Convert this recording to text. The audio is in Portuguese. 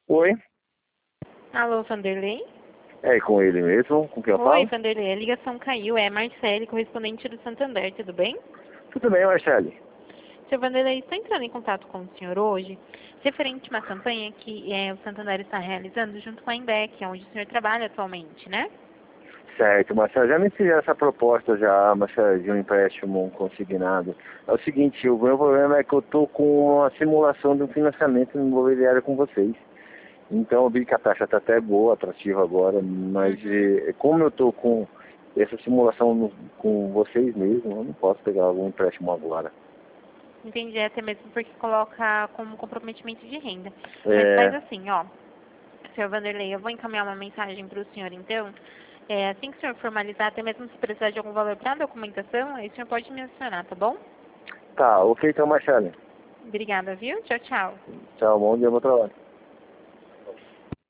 Oi, Alô, Vanderlei? é com ele mesmo, com quem eu Oi, falo? Vanderlei, a ligação caiu. É Marcele, correspondente do Santander, tudo bem? Tudo bem, Marcele? Seu Vanderlei, estou entrando em contato com o senhor hoje, referente a uma campanha que o Santander está realizando junto com a Embec, onde o senhor trabalha atualmente, né? Certo, Marcelo, já me fizeram essa proposta já, Marcelo, de um empréstimo consignado. É o seguinte, o meu problema é que eu estou com uma simulação de um financiamento imobiliário com vocês. Então eu vi que a taxa está até boa, atrativa agora, mas Uhum. como eu estou com essa simulação com vocês mesmo, eu não posso pegar algum empréstimo agora. Entendi, até mesmo porque coloca como comprometimento de renda. Mas faz É, assim, ó, seu Vanderlei, eu vou encaminhar uma mensagem para o senhor, então. Assim que o senhor formalizar, até mesmo se precisar de algum valor para documentação, aí o senhor pode me acionar, tá bom? tá, ok então, Marcelo. Obrigada, viu? Tchau, tchau. Tchau, bom dia, bom trabalho.